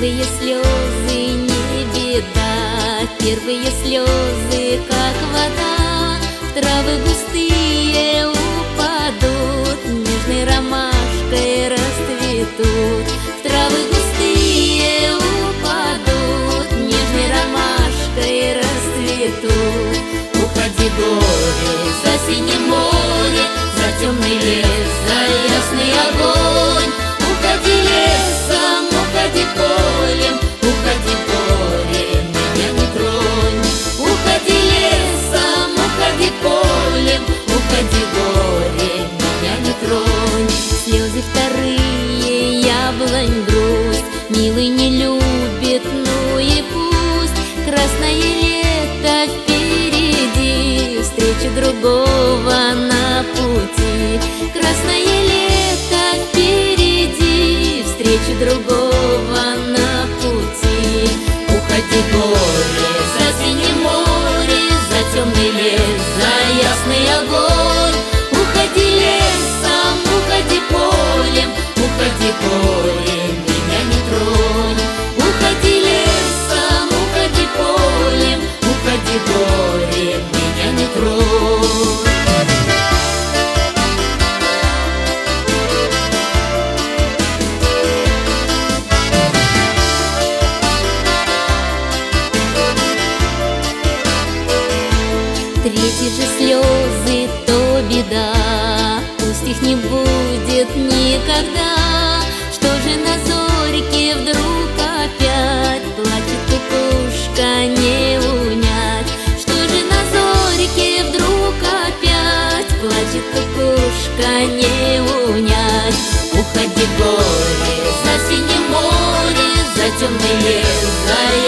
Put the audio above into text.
Первые слезы не беда, первые слезы, как вода, в травы густые упадут, нежной ромашкой расцветут. В травы густые упадут, нежной ромашкой расцветут. Уходи, горе, за синее море, за темный лес, за ясный огонь. Уходи лесом, уходи полем, уходи, горе, меня не тронь. Уходи лесом, уходи полем, уходи, горе, меня не тронь. Слезы вторые, яблонь грусть, милый не любит, ну и пусть. Красное лето впереди, встреча другого на пути. Красное лето впереди, встреча другого на пути. Уходи, горе, за синее море, за темный лес, за ясный огонь. Уходи лесом, уходи полем, уходи, горе, меня не тронь. Уходи лесом, уходи полем, уходи, горе, меня не тронь. Третьи же слезы, то беда, пусть их не будет никогда. Что же на зорьке вдруг опять плачет кукушка, не унять? Что же на зорьке вдруг опять плачет кукушка, не унять? Уходи, горе, за синее море, за темный лес, за